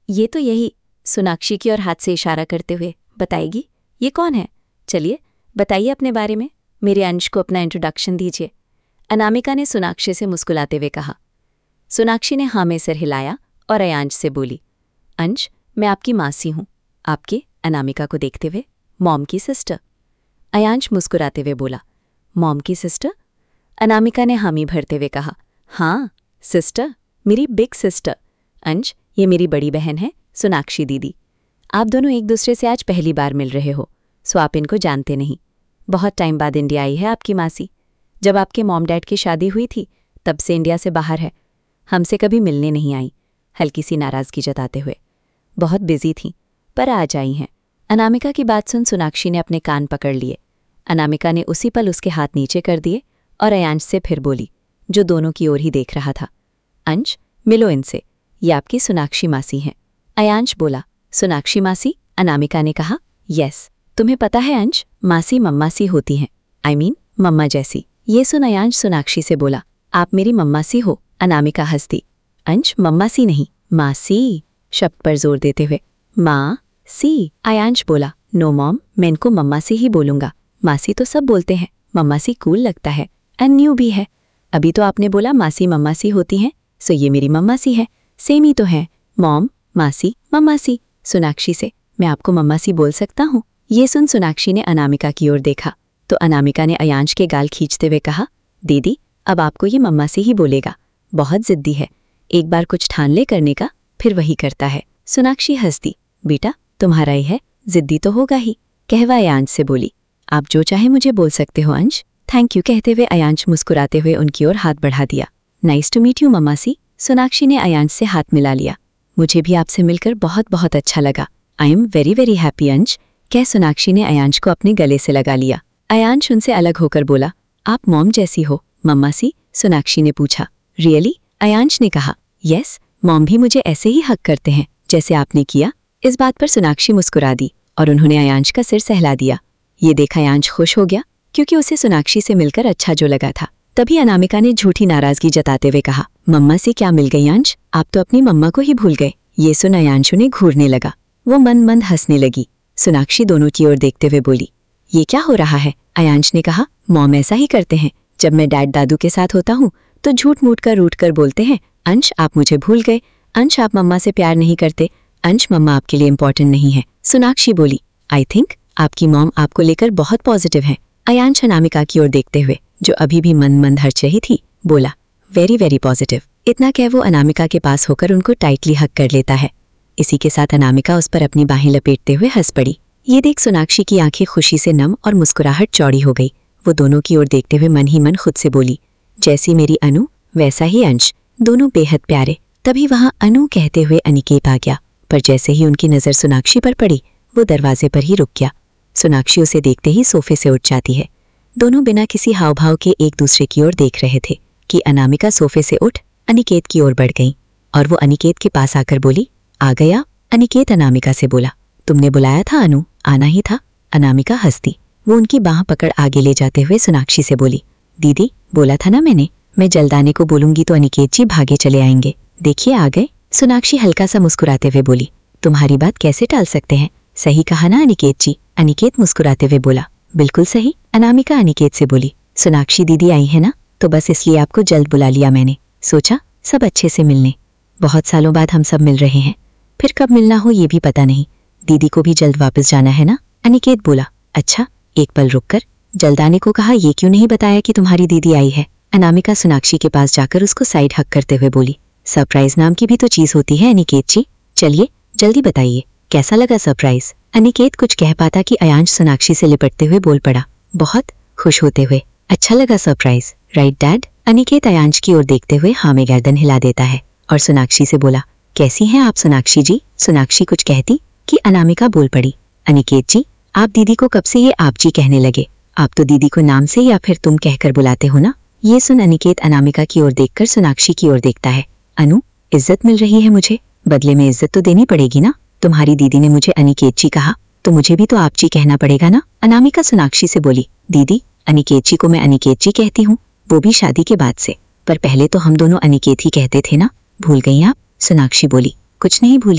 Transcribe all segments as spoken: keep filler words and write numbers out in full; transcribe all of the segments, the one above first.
ये तो यही, सोनाक्षी की ओर हाथ से इशारा करते हुए। बताएगी ये कौन है? चलिए बताइए अपने बारे में, मेरे अंश को अपना इंट्रोडक्शन दीजिए, अनामिका ने सोनाक्षी से मुस्कुराते हुए कहा। सोनाक्षी ने हाँ में सिर हिलाया और अयांश से बोली, अंश मैं आपकी मासी हूँ। आपके? अनामिका को देखते हुए। मॉम की सिस्टर। अयांश मुस्कुराते हुए बोला, मॉम की सिस्टर? अनामिका ने हामी भरते हुए कहा, हाँ सिस्टर, मेरी बिग सिस्टर। अंश ये मेरी बड़ी बहन है सोनाक्षी दीदी। आप दोनों एक दूसरे से आज पहली बार मिल रहे हो, सो आप इनको जानते नहीं। बहुत टाइम बाद इंडिया आई है आपकी मासी। जब आपके मॉम डैड की शादी हुई थी तब से इंडिया से बाहर है, हमसे कभी मिलने नहीं आई, हल्की सी नाराज़गी जताते हुए। बहुत बिजी थी पर आज आई हैं। अनामिका की बात सुन सोनाक्षी ने अपने कान पकड़ लिए। अनामिका ने उसी पल उसके हाथ नीचे कर दिए और अयांश से फिर बोली, जो दोनों की ओर ही देख रहा था, अंश मिलो इनसे, ये आपकी सोनाक्षी मासी हैं। अयांश बोला, सोनाक्षी मासी? अनामिका ने कहा, यस। तुम्हें पता है अंश, मासी मम्मा सी होती हैं, आई I मीन mean, मम्मा जैसी। ये सुन अयांश सोनाक्षी से बोला, आप मेरी मम्मा सी हो? अनामिका हंस दी। अंश मम्मा सी नहीं, मासी, शब्द पर जोर देते हुए। माँ सी? अयांश बोला, नो मॉम, मैं इनको मम्मा सी ही बोलूंगा। मासी तो सब बोलते हैं, मम्मा सी कूल लगता है एंड न्यू भी है। अभी तो आपने बोला मासी मम्मा सी होती हैं, सो ये मेरी मम्मा सी है, सेम ही तो है। मॉम, मासी, मम्मा सी। सोनाक्षी से, मैं आपको मम्मा सी बोल सकता हूँ? ये सुन सोनाक्षी ने अनामिका की ओर देखा तो अनामिका ने अयांश के गाल खींचते हुए कहा, दीदी अब आपको ये मम्मा सी ही बोलेगा, बहुत जिद्दी है, एक बार कुछ ठान ले करने का फिर वही करता है। सोनाक्षी हंस दी, बेटा तुम्हारा ही है, जिद्दी तो होगा ही, कहवा अयांश से बोली, आप जो चाहे मुझे बोल सकते हो अंश। थैंक यू कहते हुए अयांश मुस्कुराते हुए उनकी ओर हाथ बढ़ा दिया। नाइस टू मीट यू मम्मा सी। सोनाक्षी ने अयांश से हाथ मिला लिया। मुझे भी आपसे मिलकर बहुत बहुत अच्छा लगा, I am very very happy Ansh, कह सोनाक्षी ने अयांश को अपने गले से लगा लिया। अयांश उनसे अलग होकर बोला, आप मॉम जैसी हो मम्मा सी? सोनाक्षी ने पूछा। रियली? अयांश ने कहा, यस, मॉम भी मुझे ऐसे ही हक करते हैं जैसे आपने किया। इस बात पर सोनाक्षी मुस्कुरा दी और उन्होंने अयांश का सिर सहला दिया। ये देखा अयांश खुश हो गया क्योंकि उसे सोनाक्षी से मिलकर अच्छा जो लगा था। तभी अनामिका ने झूठी नाराजगी जताते हुए कहा, मम्मा से क्या मिल गई अंश, आप तो अपनी मम्मा को ही भूल गए। ये सुन अयांश उन्हें घूरने लगा। वो मन मंद हंसने लगी। सोनाक्षी दोनों की ओर देखते हुए बोली, ये क्या हो रहा है? अयांश ने कहा, मॉम ऐसा ही करते हैं, जब मैं डैड दादू के साथ होता हूँ तो झूठ मूठ कर रूठ कर बोलते हैं, अंश आप मुझे भूल गए, अंश आप मम्मा से प्यार नहीं करते, अंश मम्मा आपके लिए इम्पोर्टेंट नहीं है। सोनाक्षी बोली, आई थिंक आपकी मॉम आपको लेकर बहुत पॉजिटिव है। अयांश अनामिका की ओर देखते हुए, जो अभी भी मन मंद हर्ष रही थी, बोला, वेरी वेरी पॉजिटिव। इतना कह वो अनामिका के पास होकर उनको टाइटली हक कर लेता है। इसी के साथ अनामिका उस पर अपनी बाहें लपेटते हुए हंस पड़ी। ये देख सोनाक्षी की आंखें खुशी से नम और मुस्कुराहट चौड़ी हो गई। वो दोनों की ओर देखते हुए मन ही मन खुद से बोली, जैसी मेरी अनु वैसा ही अंश, दोनों बेहद प्यारे। तभी वहां अनु कहते हुए अनिकेत आ गया, पर जैसे ही उनकी नजर सोनाक्षी पर पड़ी वो दरवाजे पर ही रुक गया। सोनाक्षी उसे देखते ही सोफे से उठ जाती है। दोनों बिना किसी हाव भाव के एक दूसरे की ओर देख रहे थे कि अनामिका सोफे से उठ अनिकेत की ओर बढ़ गई और वो अनिकेत के पास आकर बोली, आ गया? अनिकेत अनामिका से बोला, तुमने बुलाया था अनु, आना ही था। अनामिका हंसती। वो उनकी बाह पकड़ आगे ले जाते हुए सोनाक्षी से बोली, दीदी बोला था ना मैंने, मैं जल्द आने को बोलूंगी तो अनिकेत जी भागे चले आएंगे, देखिए आ गए। सोनाक्षी हल्का सा मुस्कुराते हुए बोली, तुम्हारी बात कैसे टाल सकते हैं, सही कहा ना अनिकेत जी? अनिकेत मुस्कुराते हुए बोला, बिल्कुल सही। अनामिका अनिकेत से बोली, सोनाक्षी दीदी आई है ना, तो बस इसलिए आपको जल्द बुला लिया मैंने, सोचा सब अच्छे से मिलने। बहुत सालों बाद हम सब मिल रहे हैं, फिर कब मिलना हो ये भी पता नहीं। दीदी को भी जल्द वापस जाना है ना? अनिकेत बोला, अच्छा एक पल रुककर, जल्द आने को कहा, ये क्यों नहीं बताया कि तुम्हारी दीदी आई है? अनामिका सोनाक्षी के पास जाकर उसको साइड हक करते हुए बोली, सरप्राइज नाम की भी तो चीज होती है अनिकेत जी, चलिए जल्दी बताइए कैसा लगा सरप्राइज? अनिकेत कुछ कह पाता कि अयांश सोनाक्षी से लिपटते हुए बोल पड़ा, बहुत खुश होते हुए, अच्छा लगा surprise, right dad? Aniket Ayansh की ओर देखते हुए हाँ में गर्दन हिला देता है और सोनाक्षी से बोला, कैसी हैं आप सोनाक्षी जी? सोनाक्षी कुछ कहती कि अनामिका बोल पड़ी, अनिकेत जी आप दीदी को कब से ये आप जी कहने लगे? आप तो दीदी को नाम से या फिर तुम कहकर बुलाते हो ना? ये सुन अनिकेत अनामिका की ओर देखकर सोनाक्षी की ओर देखता है। अनु, इज्जत मिल रही है मुझे, बदले में इज्जत तो देनी पड़ेगी ना। तुम्हारी दीदी ने मुझे अनिकेत जी कहा तो मुझे भी तो आप जी कहना पड़ेगा ना। अनामिका सोनाक्षी से बोली, दीदी अनिकेत जी को मैं अनिकेत जी कहती हूँ, वो भी शादी के बाद से, पर पहले तो हम दोनों अनिकेत ही कहते थे ना, भूल गई आप? सोनाक्षी बोली, कुछ नहीं भूली अनु,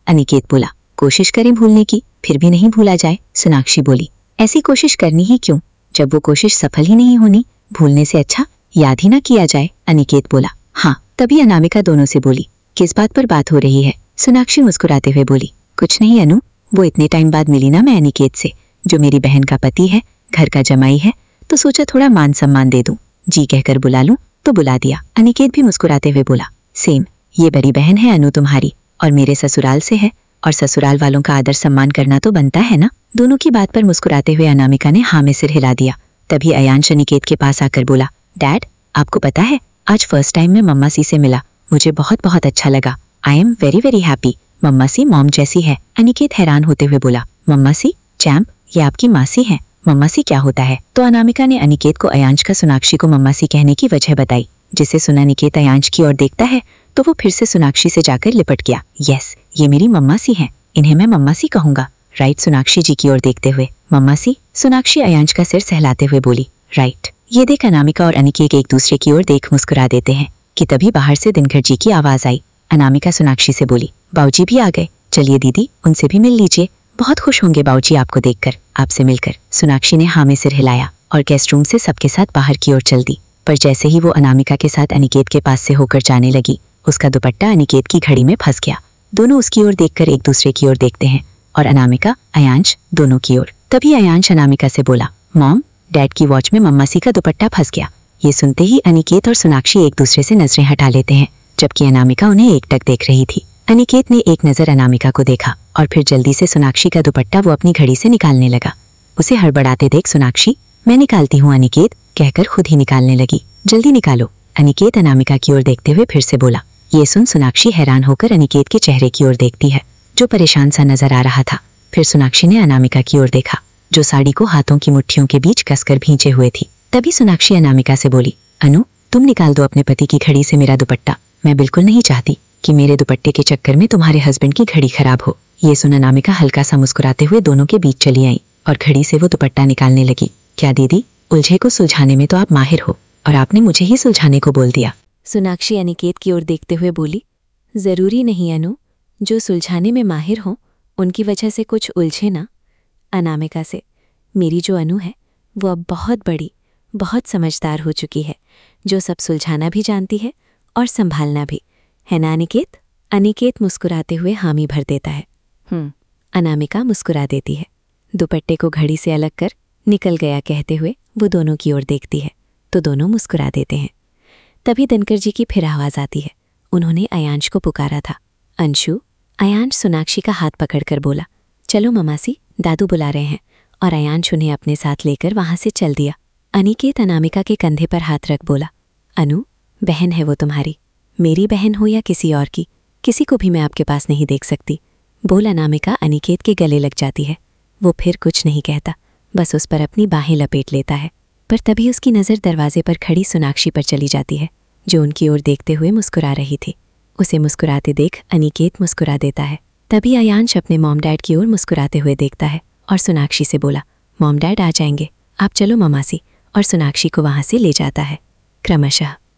अनिकेत बोला। कोशिश करें भूलने की, फिर भी नहीं भूला जाए, सोनाक्षी बोली। ऐसी कोशिश करनी ही क्यों, जब वो कोशिश सफल ही नहीं होनी। भूलने से अच्छा याद ही ना किया जाए, अनिकेत बोला। हाँ, तभी अनामिका दोनों से बोली, किस बात पर बात हो रही है? सोनाक्षी मुस्कुराते हुए बोली, कुछ नहीं अनु, वो इतने टाइम बाद मिली ना मैं अनिकेत से, जो मेरी बहन का पति है, घर का जमाई है, तो सोचा थोड़ा मान सम्मान दे दूं। जी कहकर बुला लूं तो बुला दिया। अनिकेत भी मुस्कुराते हुए बोला, सेम, ये बड़ी बहन है अनु तुम्हारी, और मेरे ससुराल से है, और ससुराल वालों का आदर सम्मान करना तो बनता है ना। दोनों की बात पर मुस्कुराते हुए अनामिका ने हाँ में सिर हिला दिया। तभी अयांश अनिकेत के पास आकर बोला, डैड, आपको पता है आज फर्स्ट टाइम मैं मम्मा सी से मिला, मुझे बहुत बहुत अच्छा लगा। I am very very happy. मम्मा सी मॉम जैसी है। अनिकेत हैरान होते हुए बोला, मम्मा सी? चैम्प, ये आपकी मासी है। मम्मा सी क्या होता है? तो अनामिका ने अनिकेत को अयांश का सोनाक्षी को मम्मा सी कहने की वजह बताई, जिसे सुना अनिकेत अयांश की ओर देखता है तो वो फिर से सोनाक्षी से जाकर लिपट गया। यस, ये मेरी मम्मा सी हैं, इन्हें मैं मम्मा सी कहूंगा। राइट, सोनाक्षी जी की ओर देखते हुए, मम्मा सी? सोनाक्षी अयांश का सिर सहलाते हुए बोली, राइट। ये देख अनामिका और अनिकेत एक दूसरे की ओर देख मुस्कुरा देते हैं कि तभी बाहर से दिनकर जी की आवाज आई। अनामिका सोनाक्षी से बोली, बाऊजी भी आ गए, चलिए दीदी उनसे भी मिल लीजिए, बहुत खुश होंगे बाऊजी आपको देखकर, आपसे मिलकर। सोनाक्षी ने हाँ में सिर हिलाया और गेस्ट रूम से सबके साथ बाहर की ओर चल दी। पर जैसे ही वो अनामिका के साथ अनिकेत के पास से होकर जाने लगी, उसका दुपट्टा अनिकेत की घड़ी में फंस गया। दोनों उसकी ओर देखकर एक दूसरे की ओर देखते हैं, और अनामिका अयांश दोनों की ओर। तभी अयांश अनामिका से बोला, मॉम, डैड की वॉच में मम्मा सी का दुपट्टा फंस गया। ये सुनते ही अनिकेत और सोनाक्षी एक दूसरे से नजरें हटा लेते हैं, जबकि अनामिका उन्हें एकटक देख रही थी। अनिकेत ने एक नजर अनामिका को देखा और फिर जल्दी से सोनाक्षी का दुपट्टा वो अपनी घड़ी से निकालने लगा। उसे हड़बड़ाते देख सोनाक्षी, मैं निकालती हूँ अनिकेत, कहकर खुद ही निकालने लगी। जल्दी निकालो, अनिकेत अनामिका की ओर देखते हुए फिर से बोला। ये सुन सोनाक्षी हैरान होकर अनिकेत के चेहरे की ओर देखती है, जो परेशान सा नजर आ रहा था। फिर सोनाक्षी ने अनामिका की ओर देखा, जो साड़ी को हाथों की मुट्ठियों के बीच कसकर भींचे हुए थी। तभी सोनाक्षी अनामिका से बोली, अनु, तुम निकाल दो अपने पति की घड़ी से मेरा दुपट्टा, मैं बिल्कुल नहीं चाहती कि मेरे दुपट्टे के चक्कर में तुम्हारे हस्बैंड की घड़ी खराब हो। ये सुन अनामिका हल्का सा मुस्कुराते हुए दोनों के बीच चली आई और घड़ी से वो दुपट्टा निकालने लगी। क्या दीदी, उलझे को सुलझाने में तो आप माहिर हो, और आपने मुझे ही सुलझाने को बोल दिया। सोनाक्षी अनिकेत की ओर देखते हुए बोली, जरूरी नहीं अनु, जो सुलझाने में माहिर हों उनकी वजह से कुछ उलझे ना। अनामिका से, मेरी जो अनु है वो अब बहुत बड़ी, बहुत समझदार हो चुकी है, जो सब सुलझाना भी जानती है और संभालना भी, है ना अनिकेत? अनिकेत मुस्कुराते हुए हामी भर देता है। हम्म अनामिका मुस्कुरा देती है, दुपट्टे को घड़ी से अलग कर निकल गया कहते हुए वो दोनों की ओर देखती है तो दोनों मुस्कुरा देते हैं। तभी दिनकर जी की फिर आवाज आती है। उन्होंने अयांश को पुकारा था। अंशु। अयांश सोनाक्षी का हाथ पकड़कर बोला, चलो ममासी, दादू बुला रहे हैं, और अयांश उन्हें अपने साथ लेकर वहां से चल दिया। अनिकेत अनामिका के कंधे पर हाथ रख बोला, अनु, बहन है वो तुम्हारी, मेरी बहन हो या किसी और की, किसी को भी मैं आपके पास नहीं देख सकती। बोल अनामिका अनिकेत के गले लग जाती है। वो फिर कुछ नहीं कहता, बस उस पर अपनी बाहें लपेट लेता है। पर तभी उसकी नज़र दरवाजे पर खड़ी सोनाक्षी पर चली जाती है, जो उनकी ओर देखते हुए मुस्कुरा रही थी। उसे मुस्कुराते देख अनिकेत मुस्कुरा देता है। तभी अयांश अपने मॉम डैड की ओर मुस्कुराते हुए देखता है और सोनाक्षी से बोला, मॉम डैड आ जाएंगे, आप चलो ममासी, और सोनाक्षी को वहाँ से ले जाता है क्रमशः।